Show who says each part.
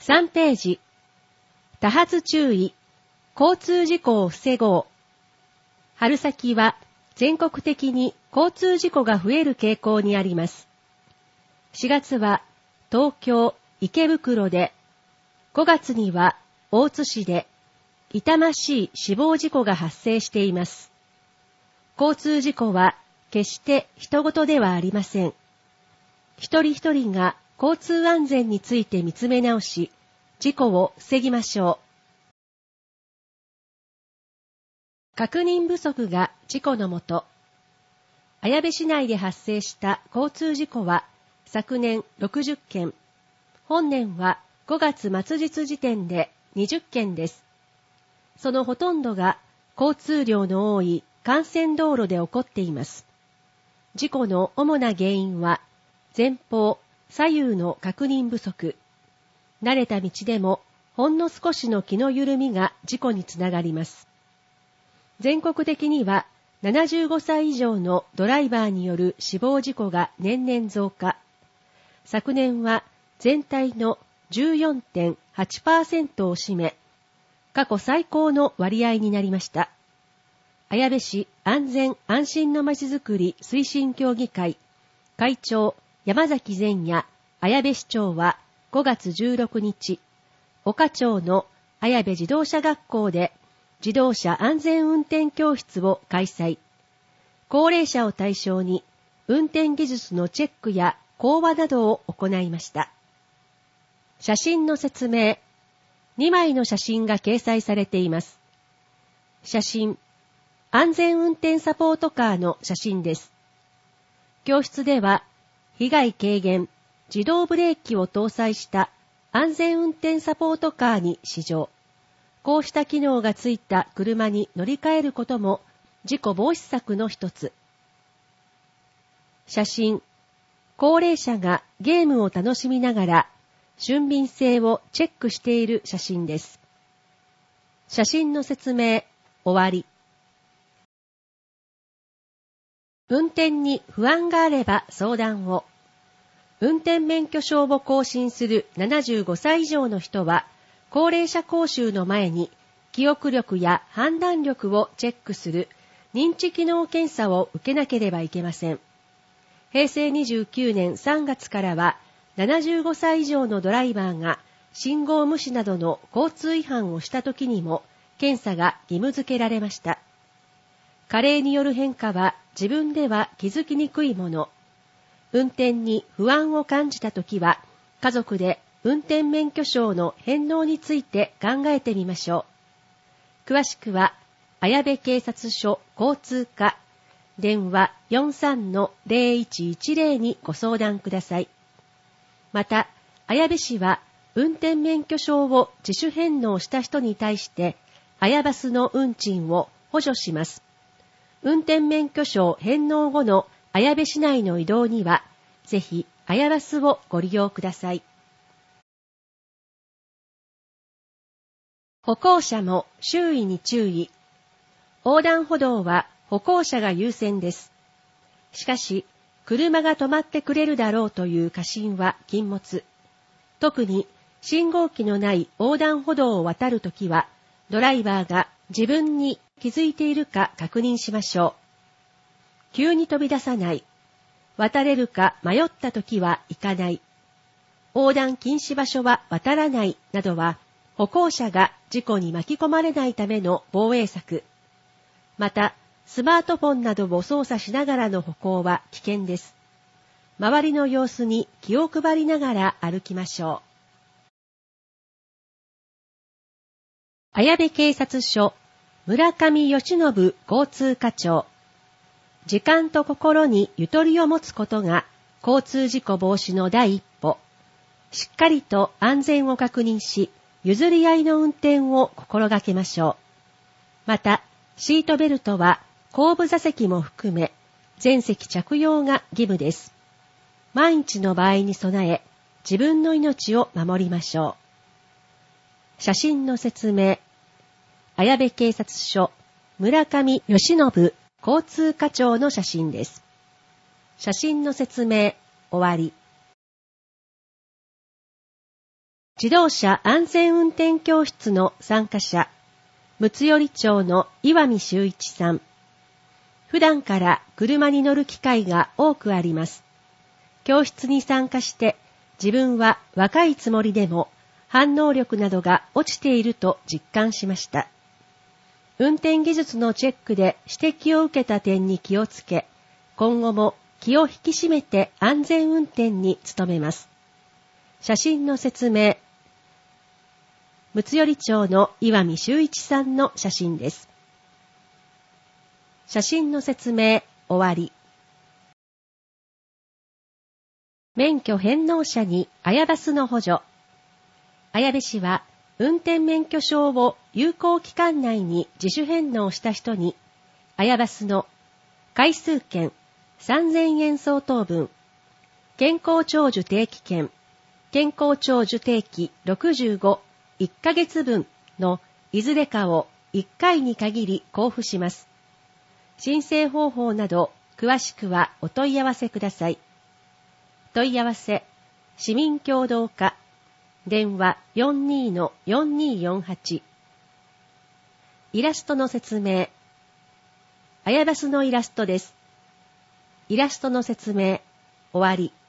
Speaker 1: 3ページ。多発注意。交通事故を防ごう。春先は全国的に交通事故が増える傾向にあります。4月は東京、池袋で、5月には大津市で痛ましい死亡事故が発生しています。交通事故は決して人事ではありません。一人一人が交通安全について見つめ直し、事故を防ぎましょう。確認不足が事故のもと。綾部市内で発生した交通事故は昨年60件、本年は5月末日時点で20件です。そのほとんどが交通量の多い幹線道路で起こっています。事故の主な原因は前方、左右の確認不足。慣れた道でもほんの少しの気の緩みが事故につながります。全国的には75歳以上のドライバーによる死亡事故が年々増加。昨年は全体の 14.8% を占め、過去最高の割合になりました。綾部市安全安心のまちづくり推進協議会会長山崎善也綾部市長は5月16日、岡町の綾部自動車学校で自動車安全運転教室を開催。高齢者を対象に運転技術のチェックや講話などを行いました。写真の説明。2枚の写真が掲載されています。写真。安全運転サポートカーの写真です。教室では被害軽減、自動ブレーキを搭載した安全運転サポートカーに試乗。こうした機能がついた車に乗り換えることも事故防止策の一つ。写真。高齢者がゲームを楽しみながら俊敏性をチェックしている写真です。写真の説明、終わり。運転に不安があれば相談を。運転免許証を更新する75歳以上の人は、高齢者講習の前に記憶力や判断力をチェックする認知機能検査を受けなければいけません。平成29年3月からは75歳以上のドライバーが信号無視などの交通違反をした時にも検査が義務付けられました。加齢による変化は自分では気づきにくいもの。運転に不安を感じた時は家族で運転免許証の返納について考えてみましょう。詳しくは、綾部警察署交通課、電話 43-0110 にご相談ください。また、綾部市は運転免許証を自主返納した人に対して、綾バスの運賃を補助します。運転免許証返納後の綾部市内の移動には、ぜひ綾バスをご利用ください。歩行者も周囲に注意。横断歩道は歩行者が優先です。しかし、車が止まってくれるだろうという過信は禁物。特に信号機のない横断歩道を渡るときは、ドライバーが自分に気づいているか確認しましょう。急に飛び出さない。渡れるか迷ったときは行かない。横断禁止場所は渡らないなどは、歩行者が事故に巻き込まれないための防衛策。また、スマートフォンなどを操作しながらの歩行は危険です。周りの様子に気を配りながら歩きましょう。綾部警察署、村上義信交通課長。時間と心にゆとりを持つことが交通事故防止の第一歩。しっかりと安全を確認し、譲り合いの運転を心がけましょう。また、シートベルトは後部座席も含め、全席着用が義務です。万一の場合に備え、自分の命を守りましょう。写真の説明。綾部警察署、村上義信交通課長の写真です。写真の説明、終わり。 自動車安全運転教室の参加者、睦寄町の岩見修一さん。普段から車に乗る機会が多くあります。教室に参加して自分は若いつもりでも反応力などが落ちていると実感しました。運転技術のチェックで指摘を受けた点に気をつけ、今後も気を引き締めて安全運転に努めます。写真の説明。睦寄町の岩見修一さんの写真です。写真の説明終わり。免許返納者に綾バスの補助。綾部市は運転免許証を有効期間内に自主返納した人に綾バスの回数券3000円相当分、健康長寿定期券、健康長寿定期65、1ヶ月分のいずれかを1回に限り交付します。申請方法など詳しくはお問い合わせください。問い合わせ、市民協働課、電話 42-4248。イラストの説明。綾バスのイラストです。イラストの説明、終わり。